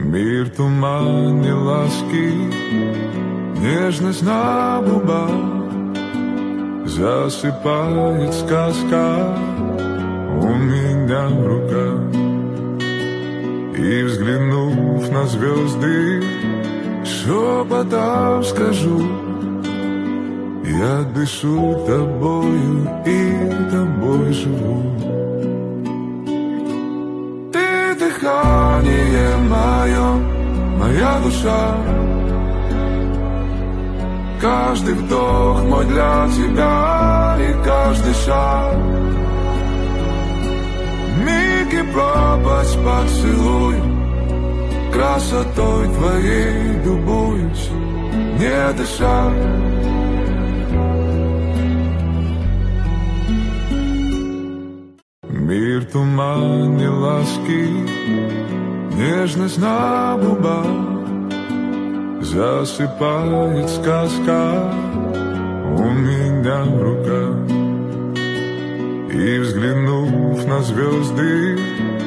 Мир, тумане, ласки, нежность на губах, засыпает сказка у меня в руках. И, взглянув на звезды, шепотом скажу: я дышу тобою и тобой живу. Ты дыхание мое, моя душа. Каждый вдох мой для тебя, и каждый шаг миг и пропасть поцелую. Красотой твоей любуюсь, не дыша. Мир, тумане, ласки, нежность на губах, засыпает сказка у меня в руках. И, взглянув на звезды,